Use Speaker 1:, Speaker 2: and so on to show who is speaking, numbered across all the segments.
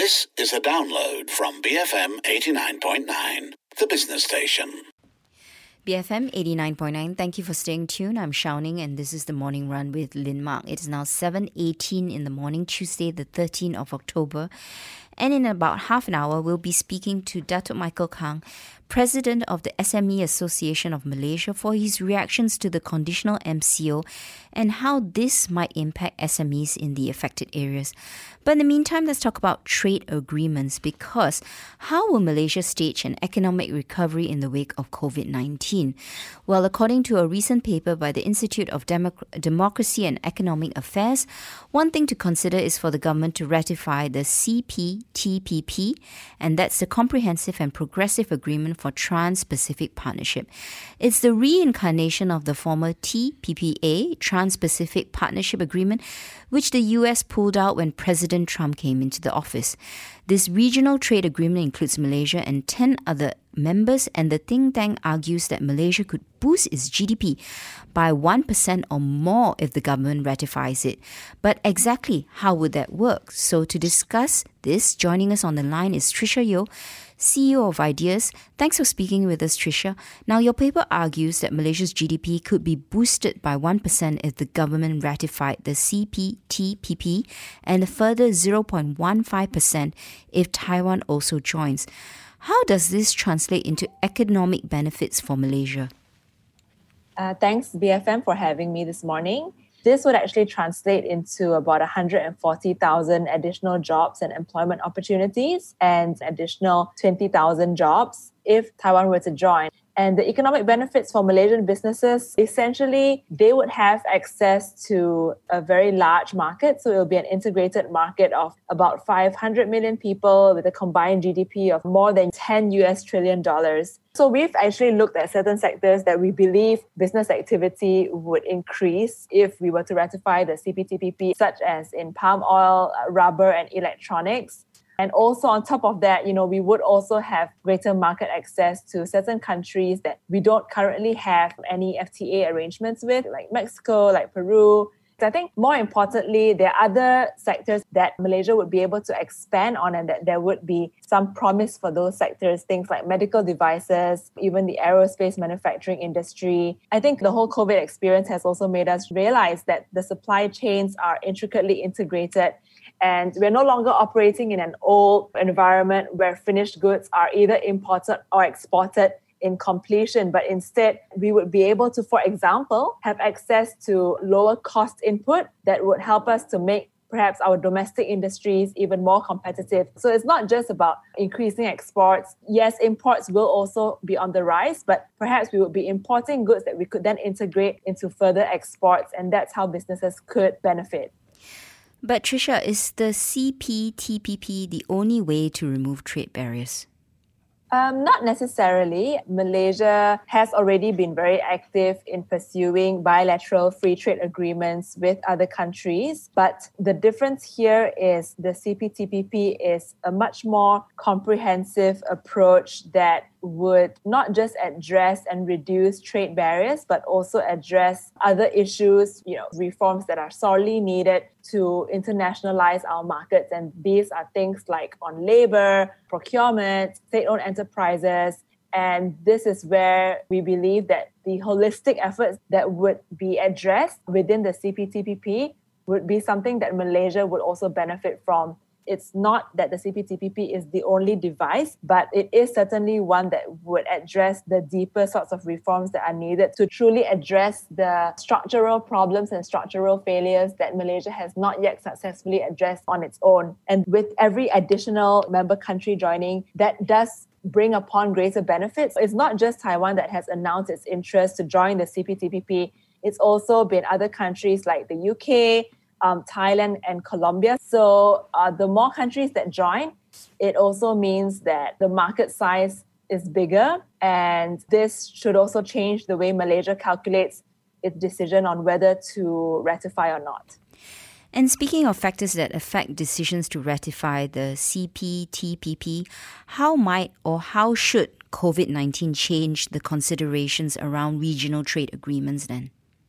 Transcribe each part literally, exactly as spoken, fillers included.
Speaker 1: This is a download from B F M eighty-nine point nine, the business station.
Speaker 2: B F M eighty-nine point nine, thank you for staying tuned. I'm Xiaoning and this is the Morning Run with Lin Mark. It is now seven eighteen in the morning, Tuesday the thirteenth of October. And in about half an hour, we'll be speaking to Datuk Michael Kang, President of the S M E Association of Malaysia, for his reactions to the conditional M C O and how this might impact S M Es in the affected areas. But in the meantime, let's talk about trade agreements, because how will Malaysia stage an economic recovery in the wake of COVID nineteen? Well, according to a recent paper by the Institute of Democ- Democracy and Economic Affairs, one thing to consider is for the government to ratify the C P T P P, and that's the Comprehensive and Progressive Agreement for Trans-Pacific Partnership. It's the reincarnation of the former T P P A, Trans-Pacific Partnership Agreement, which the U S pulled out when President Trump came into the office. This regional trade agreement includes Malaysia and ten other members, and the think tank argues that Malaysia could boost its G D P by one percent or more if the government ratifies it. But exactly how would that work? So to discuss this, joining us on the line is Tricia Yeo, C E O of Ideas. Thanks for speaking with us, Tricia. Now, your paper argues that Malaysia's G D P could be boosted by one percent if the government ratified the C P T P P and a further zero point one five percent if Taiwan also joins. How does this translate into economic benefits for Malaysia?
Speaker 3: Uh, thanks, B F M, for having me this morning. This would actually translate into about one hundred forty thousand additional jobs and employment opportunities and additional twenty thousand jobs if Taiwan were to join. And the economic benefits for Malaysian businesses, essentially, they would have access to a very large market. So it will be an integrated market of about five hundred million people with a combined G D P of more than ten U S trillion dollars. So we've actually looked at certain sectors that we believe business activity would increase if we were to ratify the C P T P P, such as in palm oil, rubber, and electronics. And also on top of that, you know, we would also have greater market access to certain countries that we don't currently have any F T A arrangements with, like Mexico, like Peru. I think more importantly, there are other sectors that Malaysia would be able to expand on, and that there would be some promise for those sectors, things like medical devices, even the aerospace manufacturing industry. I think the whole COVID experience has also made us realize that the supply chains are intricately integrated, and we're no longer operating in an old environment where finished goods are either imported or exported in completion, but instead we would be able to, for example, have access to lower cost input that would help us to make perhaps our domestic industries even more competitive. So it's not just about increasing exports. Yes, imports will also be on the rise, but perhaps we would be importing goods that we could then integrate into further exports, and that's how businesses could benefit.
Speaker 2: But Tricia, is the C P T P P the only way to remove trade barriers?
Speaker 3: Um, not necessarily. Malaysia has already been very active in pursuing bilateral free trade agreements with other countries. But the difference here is the C P T P P is a much more comprehensive approach that would not just address and reduce trade barriers, but also address other issues, you know, reforms that are sorely needed to internationalize our markets. And these are things like on labor, procurement, state-owned enterprises. And this is where we believe that the holistic efforts that would be addressed within the C P T P P would be something that Malaysia would also benefit from. It's not that the C P T P P is the only device, but it is certainly one that would address the deeper sorts of reforms that are needed to truly address the structural problems and structural failures that Malaysia has not yet successfully addressed on its own. And with every additional member country joining, that does bring upon greater benefits. It's not just Taiwan that has announced its interest to join the C P T P P. It's also been other countries like the U K, Um, Thailand and Colombia. So uh, the more countries that join, it also means that the market size is bigger, and this should also change the way Malaysia calculates its decision on whether to ratify or not.
Speaker 2: And speaking of factors that affect decisions to ratify the C P T P P, how might or how should COVID nineteen change the considerations around regional trade agreements then?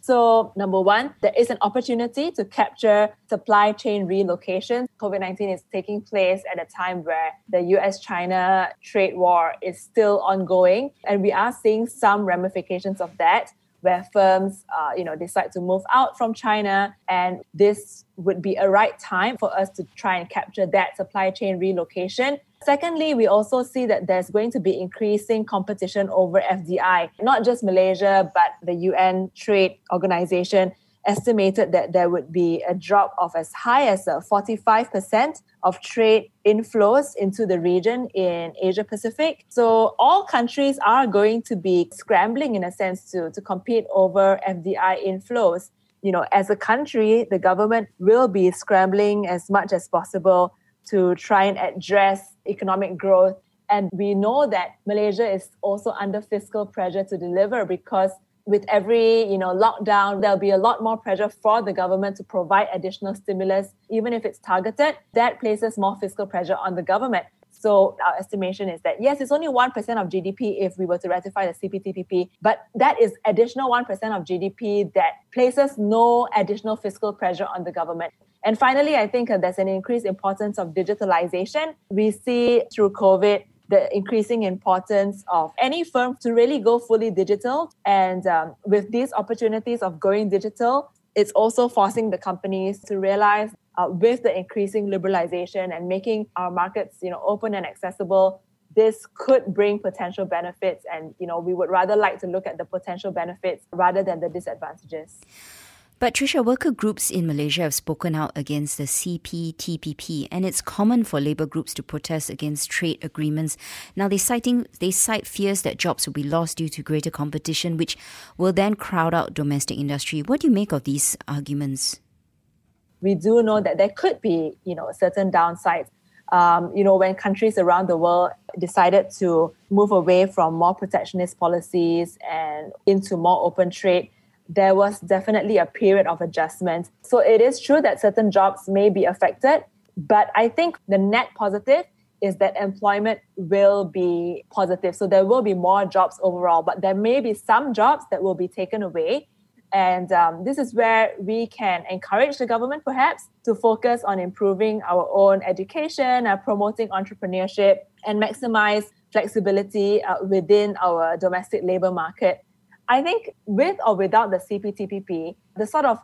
Speaker 3: So number one, there is an opportunity to capture supply chain relocation. COVID nineteen is taking place at a time where the U S China trade war is still ongoing. And we are seeing some ramifications of that, where firms uh, you know, decide to move out from China. And this would be a right time for us to try and capture that supply chain relocation. Secondly, we also see that there's going to be increasing competition over F D I. Not just Malaysia, but the U N Trade Organization estimated that there would be a drop of as high as uh, forty-five percent of trade inflows into the region in Asia Pacific. So all countries are going to be scrambling in a sense to, to compete over F D I inflows. You know, as a country, the government will be scrambling as much as possible to try and address economic growth. And we know that Malaysia is also under fiscal pressure to deliver, because with every, you know, lockdown, there'll be a lot more pressure for the government to provide additional stimulus, even if it's targeted. That places more fiscal pressure on the government. So our estimation is that, yes, it's only one percent of G D P if we were to ratify the C P T P P, but that is additional one percent of G D P that places no additional fiscal pressure on the government. And finally, I think uh, there's an increased importance of digitalization. We see through COVID the increasing importance of any firm to really go fully digital. And um, with these opportunities of going digital, it's also forcing the companies to realize uh, with the increasing liberalization and making our markets, you know, open and accessible, this could bring potential benefits. And, you know, we would rather like to look at the potential benefits rather than the disadvantages.
Speaker 2: But Tricia, worker groups in Malaysia have spoken out against the C P T P P, and it's common for labour groups to protest against trade agreements. Now, they citing they cite fears that jobs will be lost due to greater competition, which will then crowd out domestic industry. What do you make of these arguments?
Speaker 3: We do know that there could be, you know, certain downsides. Um, you know, when countries around the world decided to move away from more protectionist policies and into more open trade, there was definitely a period of adjustment. So it is true that certain jobs may be affected, but I think the net positive is that employment will be positive. So there will be more jobs overall, but there may be some jobs that will be taken away. And um, this is where we can encourage the government perhaps to focus on improving our own education, uh, promoting entrepreneurship, and maximize flexibility uh, within our domestic labour market. I think with or without the C P T P P, the sort of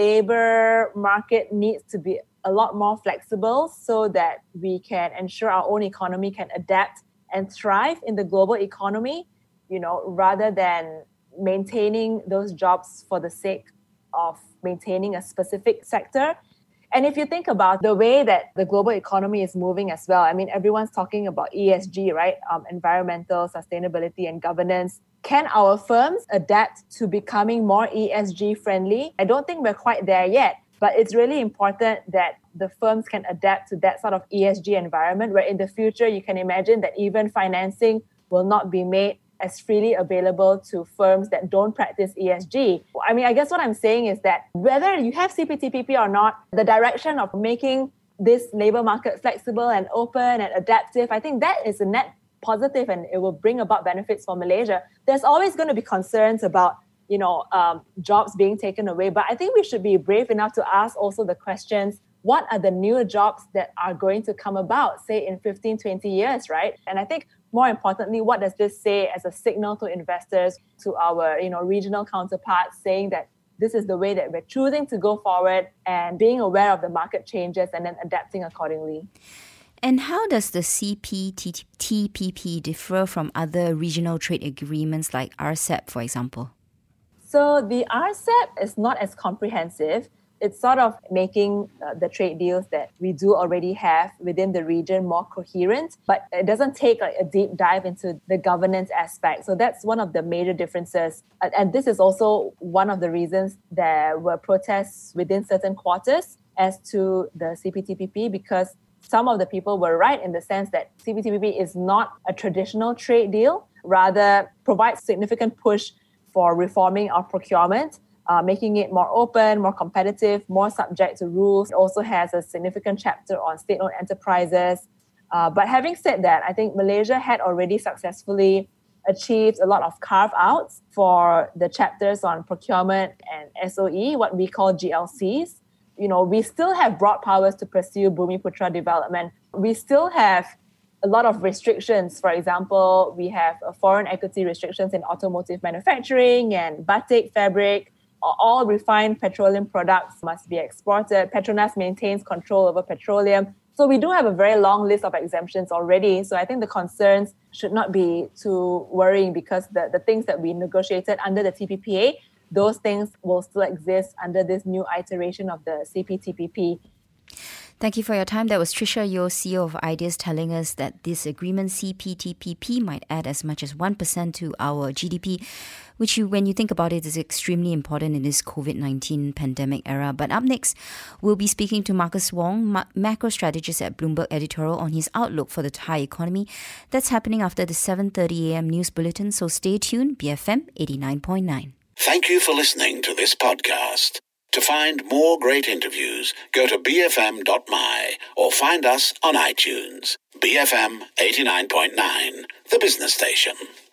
Speaker 3: labour market needs to be a lot more flexible so that we can ensure our own economy can adapt and thrive in the global economy, you know, rather than maintaining those jobs for the sake of maintaining a specific sector. And if you think about the way that the global economy is moving as well, I mean, everyone's talking about E S G, right? Um, environmental, sustainability, and governance. Can our firms adapt to becoming more E S G friendly? I don't think we're quite there yet, but it's really important that the firms can adapt to that sort of E S G environment, where in the future you can imagine that even financing will not be made as freely available to firms that don't practice E S G. I mean, I guess what I'm saying is that whether you have C P T P P or not, the direction of making this labour market flexible and open and adaptive, I think that is a net positive and it will bring about benefits for Malaysia. There's always going to be concerns about, you know, um, jobs being taken away, but I think we should be brave enough to ask also the questions, what are the new jobs that are going to come about, say in fifteen, twenty years, right? And I think more importantly, what does this say as a signal to investors, to our, you know, regional counterparts, saying that this is the way that we're choosing to go forward and being aware of the market changes and then adapting accordingly.
Speaker 2: And how does the C P T P P differ from other regional trade agreements like R C E P, for example?
Speaker 3: So the R C E P is not as comprehensive. It's sort of making uh, the trade deals that we do already have within the region more coherent, but it doesn't take like a deep dive into the governance aspect. So that's one of the major differences. And, and this is also one of the reasons there were protests within certain quarters as to the C P T P P, because some of the people were right in the sense that C P T P P is not a traditional trade deal, rather provides significant push for reforming our procurement, uh, making it more open, more competitive, more subject to rules. It also has a significant chapter on state-owned enterprises. Uh, but having said that, I think Malaysia had already successfully achieved a lot of carve-outs for the chapters on procurement and S O E, what we call G L Cs. You know, we still have broad powers to pursue Bumiputra development. We still have a lot of restrictions. For example, we have uh, foreign equity restrictions in automotive manufacturing and batik fabric. All refined petroleum products must be exported. Petronas maintains control over petroleum. So we do have a very long list of exemptions already. So I think the concerns should not be too worrying, because the, the things that we negotiated under the T P P A, those things will still exist under this new iteration of the C P T P P.
Speaker 2: Thank you for your time. That was Tricia Yeo, C E O of Ideas, telling us that this agreement, C P T P P, might add as much as one percent to our G D P, which, you, when you think about it, is extremely important in this COVID nineteen pandemic era. But up next, we'll be speaking to Marcus Wong, ma- macro strategist at Bloomberg Editorial, on his outlook for the Thai economy. That's happening after the seven thirty a.m. news bulletin, so stay tuned, B F M eighty-nine point nine.
Speaker 1: Thank you for listening to this podcast. To find more great interviews, go to b f m dot m y or find us on iTunes. B F M eighty-nine point nine, the business station.